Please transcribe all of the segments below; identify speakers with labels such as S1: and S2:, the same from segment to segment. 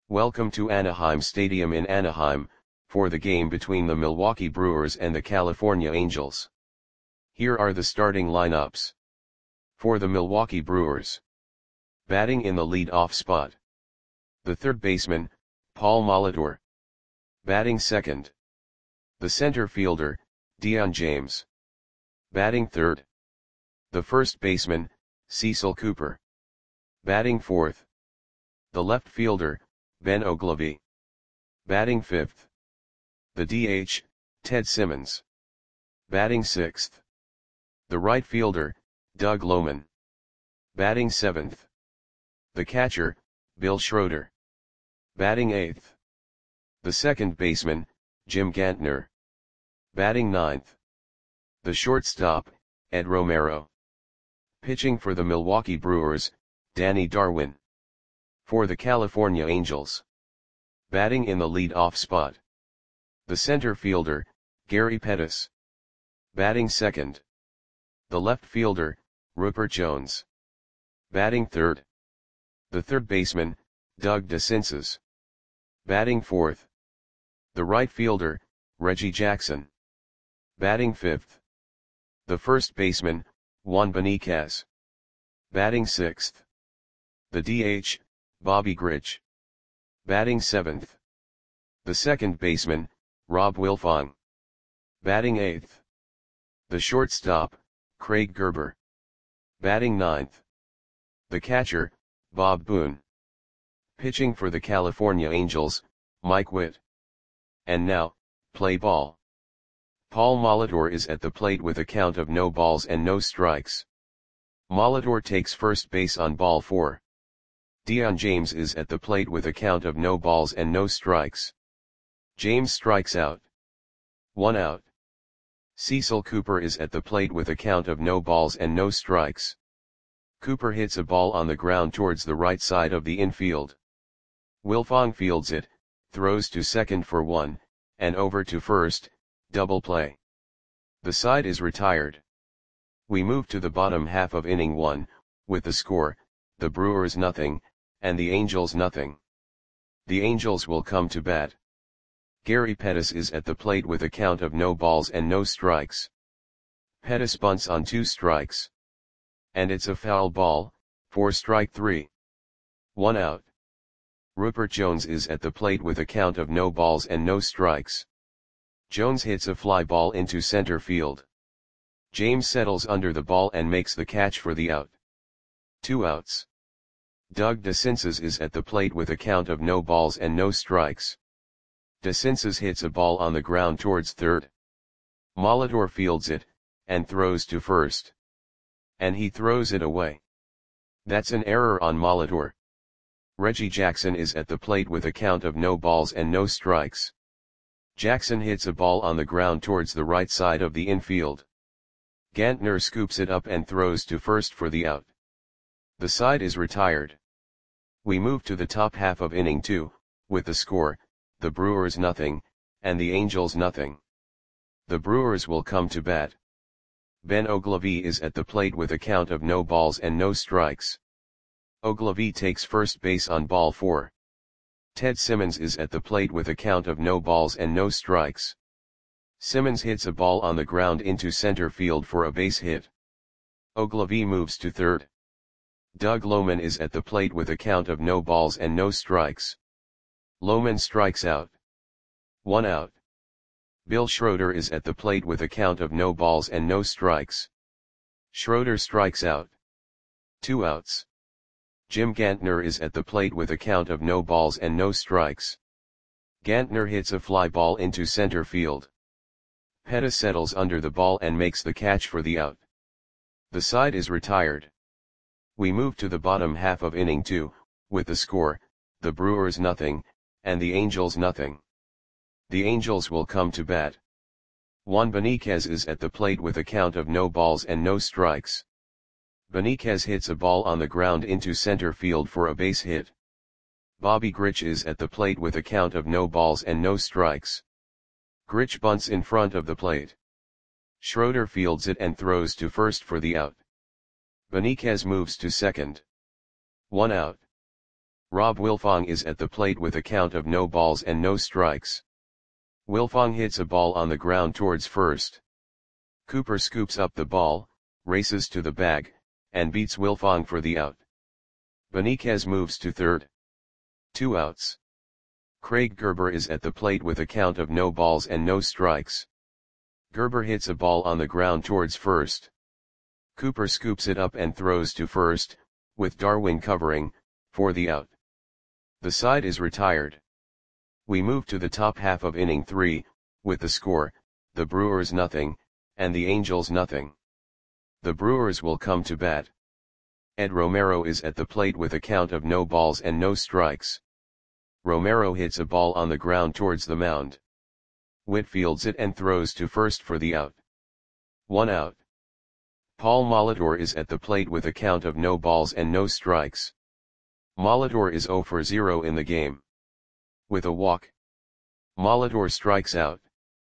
S1: Welcome to Anaheim Stadium in Anaheim, for the game between the Milwaukee Brewers and the California Angels. Here are the starting lineups. For the Milwaukee Brewers. Batting in the lead-off spot. The third baseman, Paul Molitor. Batting second. The center fielder, Dion James. Batting third. The first baseman, Cecil Cooper. Batting fourth. The left fielder, Ben Oglivie. Batting fifth. The DH, Ted Simmons. Batting sixth. The right fielder, Doug Lohman. Batting seventh. The catcher, Bill Schroeder. Batting eighth. The second baseman, Jim Gantner. Batting ninth. The shortstop, Ed Romero. Pitching for the Milwaukee Brewers, Danny Darwin. For the California Angels. Batting in the lead-off spot. The center fielder, Gary Pettis. Batting second. The left fielder, Rupert Jones. Batting third. The third baseman, Doug DeCinces. Batting fourth. The right fielder, Reggie Jackson. Batting fifth. The first baseman, Juan Beniquez. Batting sixth. The DH, Bobby Grich. Batting seventh. The second baseman, Rob Wilfong. Batting eighth. The shortstop, Craig Gerber. Batting ninth. The catcher, Bob Boone. Pitching for the California Angels, Mike Witt. And now, play ball. Paul Molitor is at the plate with a count of no balls and no strikes. Molitor takes first base on ball 4. Dion James is at the plate with a count of no balls and no strikes. James strikes out. 1 out. Cecil Cooper is at the plate with a count of no balls and no strikes. Cooper hits a ball on the ground towards the right side of the infield. Wilfong fields it, throws to second for 1, and over to first, double play. The side is retired. We move to the bottom half of inning 1, with the score, the Brewers nothing, and the Angels nothing. The Angels will come to bat. Gary Pettis is at the plate with a count of no balls and no strikes. Pettis bunts on 2 strikes. And it's a foul ball, for strike 3. 1 out. Rupert Jones is at the plate with a count of no balls and no strikes. Jones hits a fly ball into center field. James settles under the ball and makes the catch for the out. 2 outs. Doug DeCinces is at the plate with a count of no balls and no strikes. DeCinces hits a ball on the ground towards third. Molitor fields it, and throws to first. And he throws it away. That's an error on Molitor. Reggie Jackson is at the plate with a count of no balls and no strikes. Jackson hits a ball on the ground towards the right side of the infield. Gantner scoops it up and throws to first for the out. The side is retired. We move to the top half of inning 2, with the score, the Brewers nothing, and the Angels nothing. The Brewers will come to bat. Ben Oglivie is at the plate with a count of no balls and no strikes. Oglivie takes first base on ball 4. Ted Simmons is at the plate with a count of no balls and no strikes. Simmons hits a ball on the ground into center field for a base hit. Oglivie moves to third. Doug Lohman is at the plate with a count of no balls and no strikes. Lohman strikes out. 1 out. Bill Schroeder is at the plate with a count of no balls and no strikes. Schroeder strikes out. 2 outs. Jim Gantner is at the plate with a count of no balls and no strikes. Gantner hits a fly ball into center field. Pettis settles under the ball and makes the catch for the out. The side is retired. We move to the bottom half of inning 2, with the score, the Brewers nothing, and the Angels nothing. The Angels will come to bat. Juan Beniquez is at the plate with a count of no balls and no strikes. Beniquez hits a ball on the ground into center field for a base hit. Bobby Grich is at the plate with a count of no balls and no strikes. Grich bunts in front of the plate. Schroeder fields it and throws to first for the out. Beniquez moves to second. 1 out. Rob Wilfong is at the plate with a count of no balls and no strikes. Wilfong hits a ball on the ground towards first. Cooper scoops up the ball, races to the bag, and beats Wilfong for the out. Benitez moves to third. 2 outs. Craig Gerber is at the plate with a count of no balls and no strikes. Gerber hits a ball on the ground towards first. Cooper scoops it up and throws to first, with Darwin covering, for the out. The side is retired. We move to the top half of inning 3, with the score, the Brewers nothing, and the Angels nothing. The Brewers will come to bat. Ed Romero is at the plate with a count of no balls and no strikes. Romero hits a ball on the ground towards the mound. Witt fields it and throws to first for the out. 1 out. Paul Molitor is at the plate with a count of no balls and no strikes. Molitor is 0 for 0 in the game. With a walk, Molitor strikes out.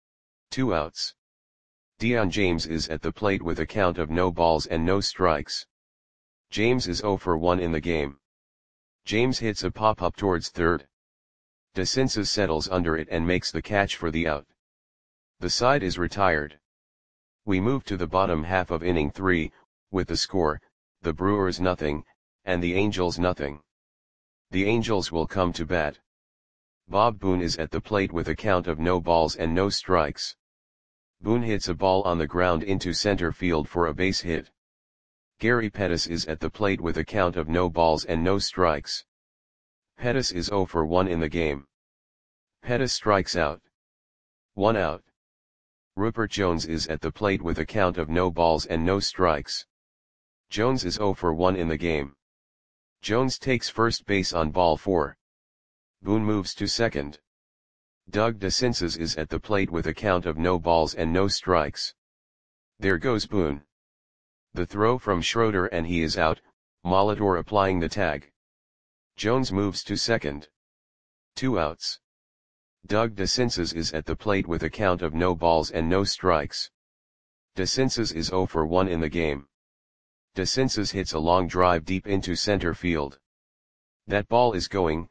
S1: 2 outs. Dion James is at the plate with a count of no balls and no strikes. James is 0 for 1 in the game. James hits a pop-up towards third. DeCinces settles under it and makes the catch for the out. The side is retired. We move to the bottom half of inning 3, with the score, the Brewers nothing, and the Angels nothing. The Angels will come to bat. Bob Boone is at the plate with a count of no balls and no strikes. Boone hits a ball on the ground into center field for a base hit. Gary Pettis is at the plate with a count of no balls and no strikes. Pettis is 0 for 1 in the game. Pettis strikes out. 1 out. Rupert Jones is at the plate with a count of no balls and no strikes. Jones is 0 for 1 in the game. Jones takes first base on ball 4. Boone moves to second. Doug DeCinces is at the plate with a count of no balls and no strikes. There goes Boone. The throw from Schroeder and he is out, Molitor applying the tag. Jones moves to second. 2 outs. Doug DeCinces is at the plate with a count of no balls and no strikes. DeCinces is 0 for 1 in the game. DeCinces hits a long drive deep into center field. That ball is going,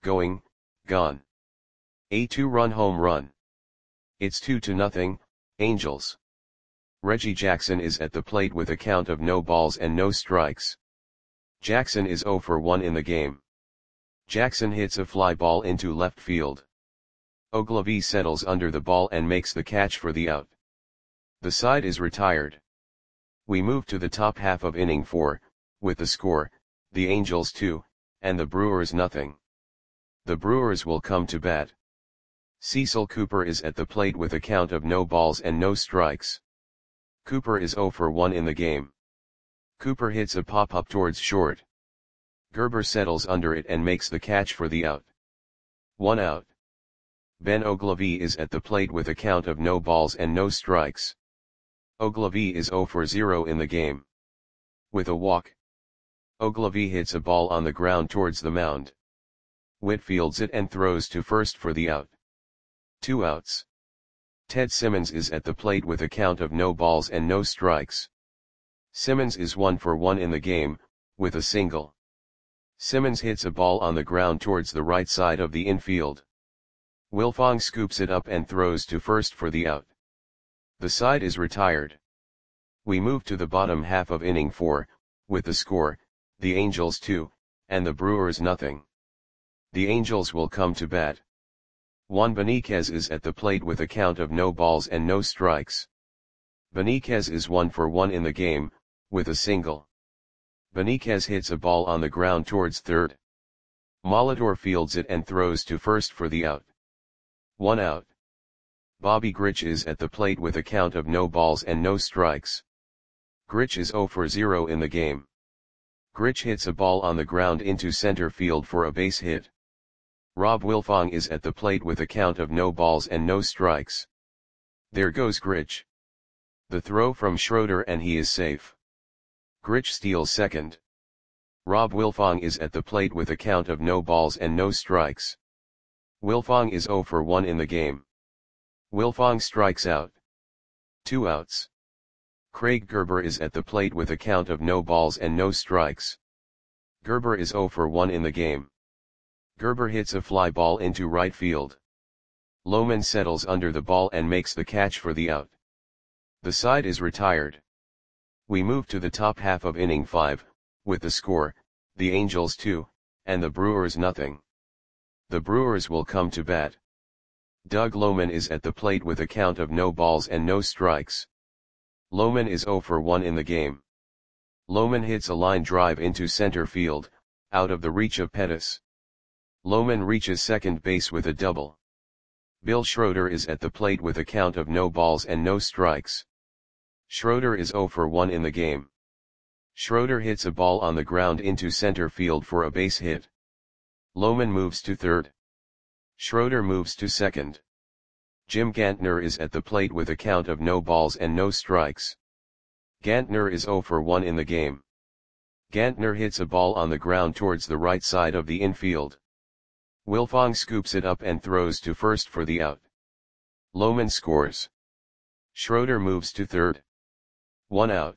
S1: gone. A 2-run home run. It's 2-0, Angels. Reggie Jackson is at the plate with a count of no balls and no strikes. Jackson is 0 for 1 in the game. Jackson hits a fly ball into left field. Ogilvie settles under the ball and makes the catch for the out. The side is retired. We move to the top half of inning 4, with the score, the Angels 2, and the Brewers nothing. The Brewers will come to bat. Cecil Cooper is at the plate with a count of no balls and no strikes. Cooper is 0 for 1 in the game. Cooper hits a pop-up towards short. Gerber settles under it and makes the catch for the out. 1 out. Ben Ogilvie is at the plate with a count of no balls and no strikes. Ogilvie is 0 for 0 in the game. With a walk, Ogilvie hits a ball on the ground towards the mound. Witt fields it and throws to first for the out. 2 outs. Ted Simmons is at the plate with a count of no balls and no strikes. Simmons is 1 for 1 in the game, with a single. Simmons hits a ball on the ground towards the right side of the infield. Wilfong scoops it up and throws to first for the out. The side is retired. We move to the bottom half of inning 4, with the score, the Angels 2, and the Brewers nothing. The Angels will come to bat. Juan Benitez is at the plate with a count of no balls and no strikes. Benitez is 1 for 1 in the game, with a single. Benitez hits a ball on the ground towards third. Molitor fields it and throws to first for the out. 1 out. Bobby Grich is at the plate with a count of no balls and no strikes. Grich is 0 for 0 in the game. Grich hits a ball on the ground into center field for a base hit. Rob Wilfong is at the plate with a count of no balls and no strikes. There goes Grich. The throw from Schroeder and he is safe. Grich steals second. Rob Wilfong is at the plate with a count of no balls and no strikes. Wilfong is 0 for 1 in the game. Wilfong strikes out. 2 outs. Craig Gerber is at the plate with a count of no balls and no strikes. Gerber is 0 for 1 in the game. Gerber hits a fly ball into right field. Lohman settles under the ball and makes the catch for the out. The side is retired. We move to the top half of inning 5, with the score, the Angels 2, and the Brewers nothing. The Brewers will come to bat. Doug Lohman is at the plate with a count of no balls and no strikes. Lohman is 0 for 1 in the game. Lohman hits a line drive into center field, out of the reach of Pettis. Lohman reaches second base with a double. Bill Schroeder is at the plate with a count of no balls and no strikes. Schroeder is 0 for 1 in the game. Schroeder hits a ball on the ground into center field for a base hit. Lohman moves to third. Schroeder moves to second. Jim Gantner is at the plate with a count of no balls and no strikes. Gantner is 0 for 1 in the game. Gantner hits a ball on the ground towards the right side of the infield. Wilfong scoops it up and throws to first for the out. Lohman scores. Schroeder moves to third. 1 out.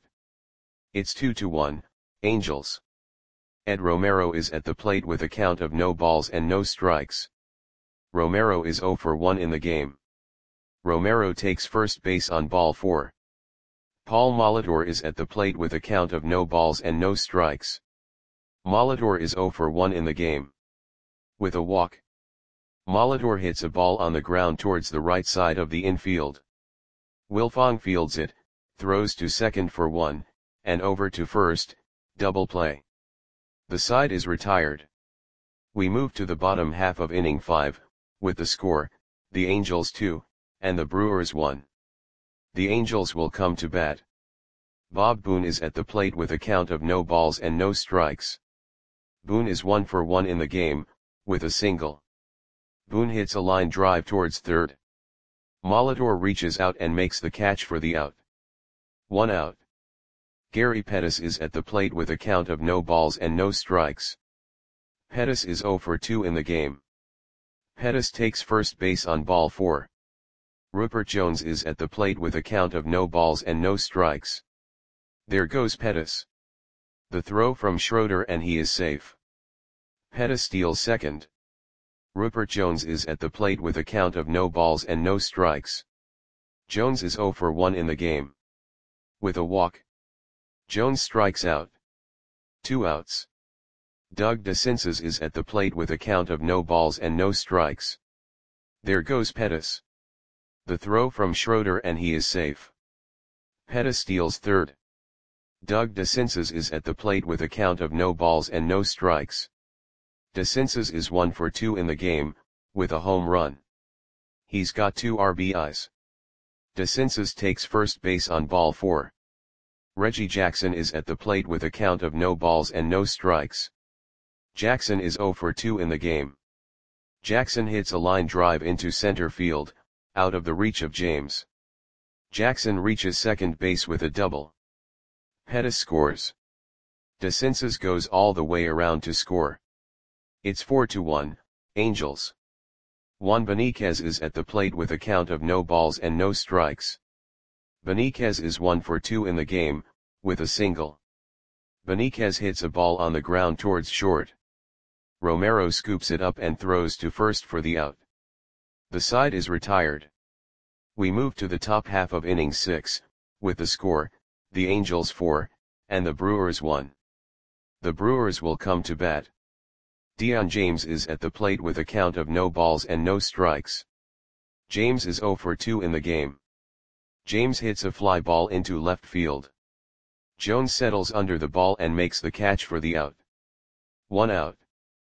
S1: It's 2-1, Angels. Ed Romero is at the plate with a count of no balls and no strikes. Romero is 0 for 1 in the game. Romero takes first base on ball 4. Paul Molitor is at the plate with a count of no balls and no strikes. Molitor is 0 for 1 in the game. With a walk, Molitor hits a ball on the ground towards the right side of the infield. Wilfong fields it, throws to second for 1, and over to first, double play. The side is retired. We move to the bottom half of inning 5, with the score, the Angels 2, and the Brewers 1. The Angels will come to bat. Bob Boone is at the plate with a count of no balls and no strikes. Boone is 1 for 1 in the game, with a single. Boone hits a line drive towards third. Molitor reaches out and makes the catch for the out. 1 out. Gary Pettis is at the plate with a count of no balls and no strikes. Pettis is 0 for 2 in the game. Pettis takes first base on ball 4. Rupert Jones is at the plate with a count of no balls and no strikes. There goes Pettis. The throw from Schroeder and he is safe. Pettis steals second. Rupert Jones is at the plate with a count of no balls and no strikes. Jones is 0 for 1 in the game. With a walk, Jones strikes out. 2 outs. Doug DeCinces is at the plate with a count of no balls and no strikes. There goes Pettis. The throw from Schroeder and he is safe. Pettis steals third. Doug DeCinces is at the plate with a count of no balls and no strikes. DeCinces is 1 for 2 in the game, with a home run. He's got 2 RBIs. DeCinces takes first base on ball 4. Reggie Jackson is at the plate with a count of no balls and no strikes. Jackson is 0 for 2 in the game. Jackson hits a line drive into center field, out of the reach of James. Jackson reaches second base with a double. Pettis scores. DeCinces goes all the way around to score. It's 4-1, Angels. Juan Beniquez is at the plate with a count of no balls and no strikes. Beniquez is 1 for 2 in the game, with a single. Beniquez hits a ball on the ground towards short. Romero scoops it up and throws to first for the out. The side is retired. We move to the top half of inning 6, with the score, the Angels 4, and the Brewers 1. The Brewers will come to bat. Dion James is at the plate with a count of no balls and no strikes. James is 0 for 2 in the game. James hits a fly ball into left field. Jones settles under the ball and makes the catch for the out. 1 out.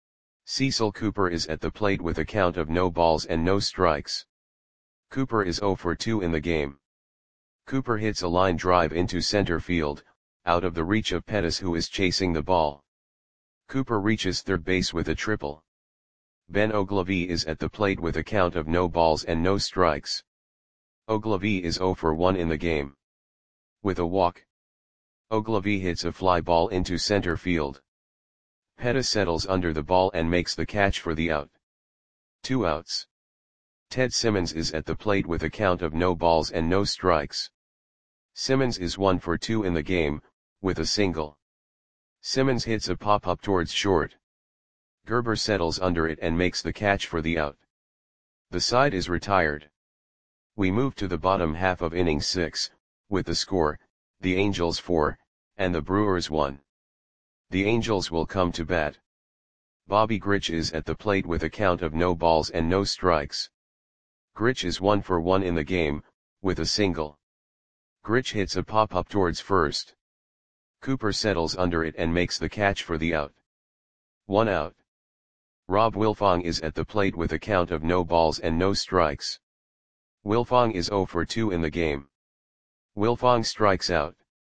S1: Cecil Cooper is at the plate with a count of no balls and no strikes. Cooper is 0 for 2 in the game. Cooper hits a line drive into center field, out of the reach of Pettis who is chasing the ball. Cooper reaches third base with a triple. Ben Ogilvie is at the plate with a count of no balls and no strikes. Ogilvie is 0 for 1 in the game. With a walk, Ogilvie hits a fly ball into center field. Pettis settles under the ball and makes the catch for the out. 2 outs. Ted Simmons is at the plate with a count of no balls and no strikes. Simmons is 1 for 2 in the game, with a single. Simmons hits a pop-up towards short. Gerber settles under it and makes the catch for the out. The side is retired. We move to the bottom half of inning 6, with the score, the Angels 4, and the Brewers 1. The Angels will come to bat. Bobby Grich is at the plate with a count of no balls and no strikes. Grich is 1 for 1 in the game, with a single. Grich hits a pop-up towards first. Cooper settles under it and makes the catch for the out. 1 out. Rob Wilfong is at the plate with a count of no balls and no strikes. Wilfong is 0 for 2 in the game. Wilfong strikes out.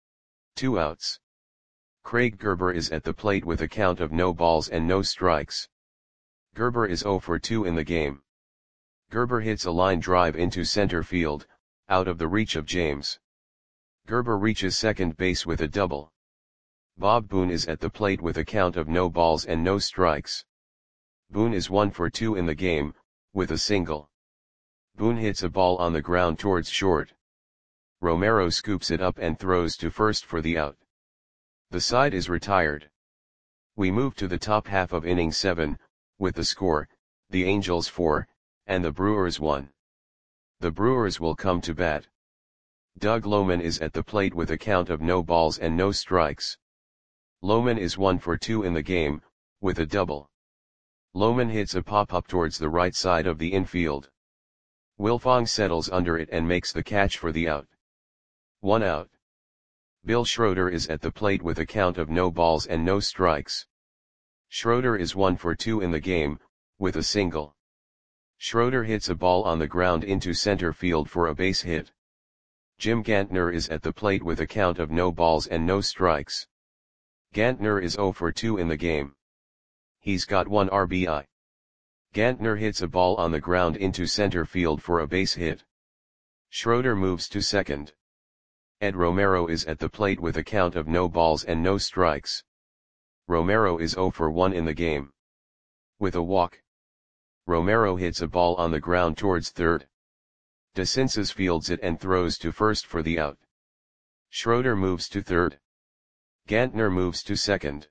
S1: 2 outs. Craig Gerber is at the plate with a count of no balls and no strikes. Gerber is 0 for 2 in the game. Gerber hits a line drive into center field, out of the reach of James. Gerber reaches second base with a double. Bob Boone is at the plate with a count of no balls and no strikes. Boone is 1 for 2 in the game, with a single. Boone hits a ball on the ground towards short. Romero scoops it up and throws to first for the out. The side is retired. We move to the top half of inning 7, with the score, the Angels 4, and the Brewers 1. The Brewers will come to bat. Doug Lohman is at the plate with a count of no balls and no strikes. Lohman is 1 for 2 in the game, with a double. Lohman hits a pop-up towards the right side of the infield. Wilfong settles under it and makes the catch for the out. 1 out. Bill Schroeder is at the plate with a count of no balls and no strikes. Schroeder is 1 for 2 in the game, with a single. Schroeder hits a ball on the ground into center field for a base hit. Jim Gantner is at the plate with a count of no balls and no strikes. Gantner is 0 for 2 in the game. He's got 1 RBI. Gantner hits a ball on the ground into center field for a base hit. Schroeder moves to second. Ed Romero is at the plate with a count of no balls and no strikes. Romero is 0 for 1 in the game. With a walk. Romero hits a ball on the ground towards third. DeCinces fields it and throws to first for the out. Schroeder moves to third. Gantner moves to second.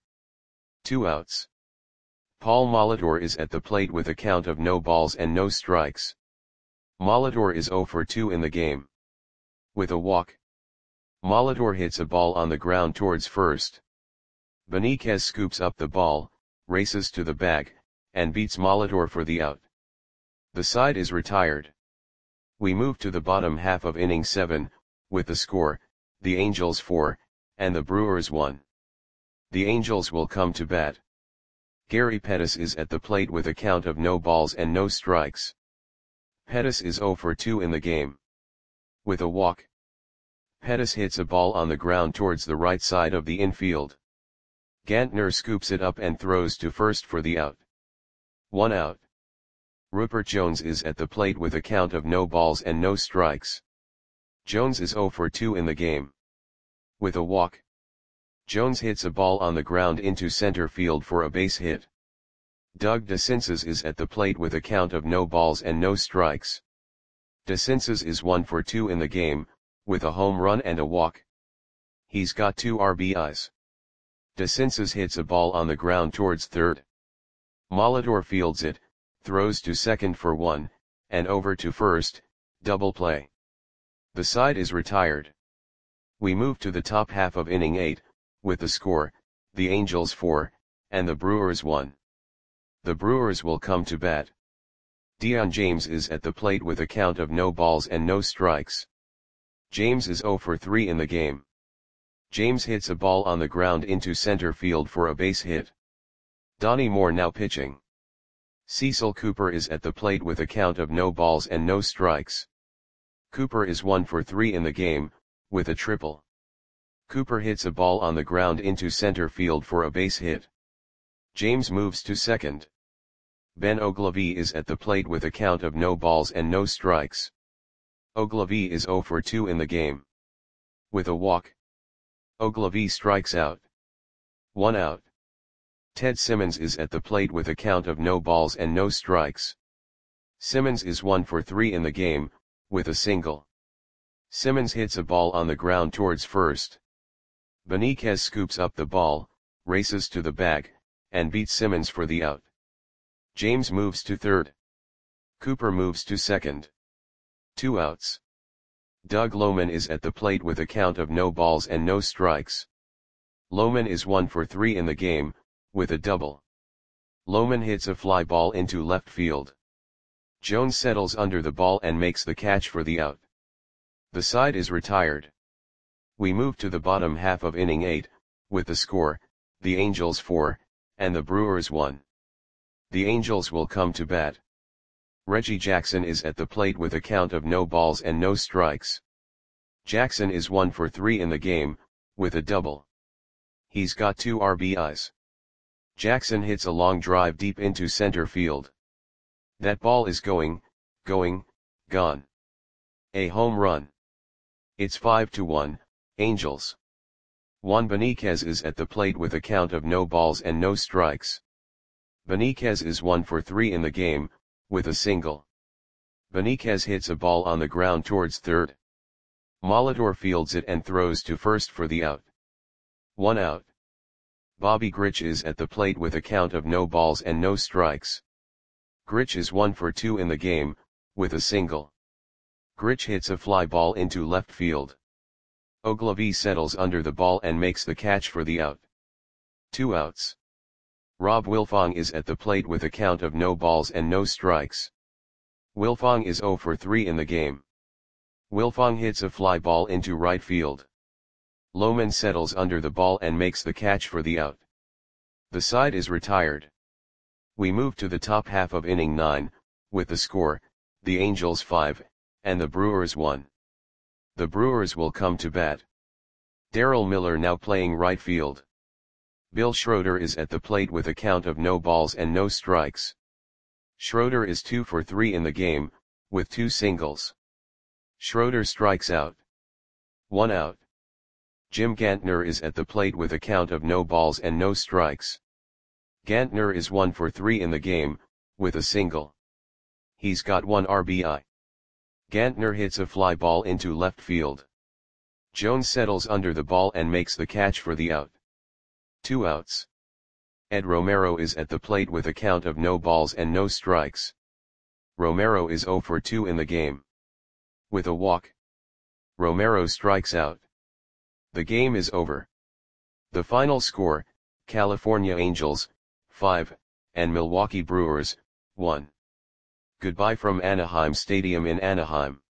S1: 2 outs. Paul Molitor is at the plate with a count of no balls and no strikes. Molitor is 0 for 2 in the game. With a walk. Molitor hits a ball on the ground towards first. Beniquez scoops up the ball, races to the bag, and beats Molitor for the out. The side is retired. We move to the bottom half of inning 7, with the score, the Angels 4, and the Brewers 1. The Angels will come to bat. Gary Pettis is at the plate with a count of no balls and no strikes. Pettis is 0 for 2 in the game. With a walk. Pettis hits a ball on the ground towards the right side of the infield. Gantner scoops it up and throws to first for the out. 1 out. Rupert Jones is at the plate with a count of no balls and no strikes. Jones is 0 for 2 in the game. With a walk. Jones hits a ball on the ground into center field for a base hit. Doug DeCinces is at the plate with a count of no balls and no strikes. DeCinces is 1 for 2 in the game, with a home run and a walk. He's got 2 RBIs. DeCinces hits a ball on the ground towards third. Molitor fields it, throws to second for 1, and over to first, double play. The side is retired. We move to the top half of inning 8, with the score, the Angels 4, and the Brewers 1. The Brewers will come to bat. Dion James is at the plate with a count of no balls and no strikes. James is 0 for 3 in the game. James hits a ball on the ground into center field for a base hit. Donnie Moore now pitching. Cecil Cooper is at the plate with a count of no balls and no strikes. Cooper is 1 for 3 in the game, with a triple. Cooper hits a ball on the ground into center field for a base hit. James moves to second. Ben Ogilvie is at the plate with a count of no balls and no strikes. Ogilvie is 0 for 2 in the game. With a walk. Ogilvie strikes out. 1 out. Ted Simmons is at the plate with a count of no balls and no strikes. Simmons is 1 for 3 in the game, with a single. Simmons hits a ball on the ground towards first. Beniquez scoops up the ball, races to the bag, and beats Simmons for the out. James moves to third. Cooper moves to second. 2 outs. Doug Lohman is at the plate with a count of no balls and no strikes. Lohman is 1 for 3 in the game, with a double. Lohman hits a fly ball into left field. Jones settles under the ball and makes the catch for the out. The side is retired. We move to the bottom half of inning 8, with the score, the Angels 4, and the Brewers 1. The Angels will come to bat. Reggie Jackson is at the plate with a count of no balls and no strikes. Jackson is 1 for 3 in the game, with a double. He's got 2 RBIs. Jackson hits a long drive deep into center field. That ball is gone. A home run. It's 5-1, Angels. Juan Benitez is at the plate with a count of no balls and no strikes. Benitez is 1 for 3 in the game, with a single. Benitez hits a ball on the ground towards third. Molitor fields it and throws to first for the out. 1 out. Bobby Grich is at the plate with a count of no balls and no strikes. Grich is 1 for 2 in the game, with a single. Grich hits a fly ball into left field. Ogilvie settles under the ball and makes the catch for the out. 2 outs. Rob Wilfong is at the plate with a count of no balls and no strikes. Wilfong is 0 for 3 in the game. Wilfong hits a fly ball into right field. Lohman settles under the ball and makes the catch for the out. The side is retired. We move to the top half of inning 9, with the score, the Angels 5, and the Brewers 1. The Brewers will come to bat. Darrell Miller now playing right field. Bill Schroeder is at the plate with a count of no balls and no strikes. Schroeder is 2 for 3 in the game, with 2 singles. Schroeder strikes out. 1 out. Jim Gantner is at the plate with a count of no balls and no strikes. Gantner is 1 for 3 in the game, with a single. He's got 1 RBI. Gantner hits a fly ball into left field. Jones settles under the ball and makes the catch for the out. 2 outs. Ed Romero is at the plate with a count of no balls and no strikes. Romero is 0 for 2 in the game. With a walk. Romero strikes out. The game is over. The final score, California Angels, 5, and Milwaukee Brewers, 1. Goodbye from Anaheim Stadium in Anaheim.